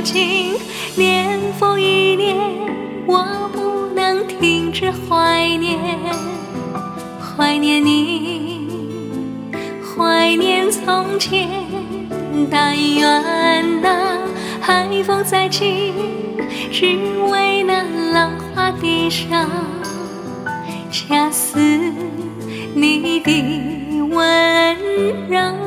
今，年复一年，我不能停止怀念，怀念你，怀念从前。但愿那海风再急，只为那浪花地上恰似你的温柔。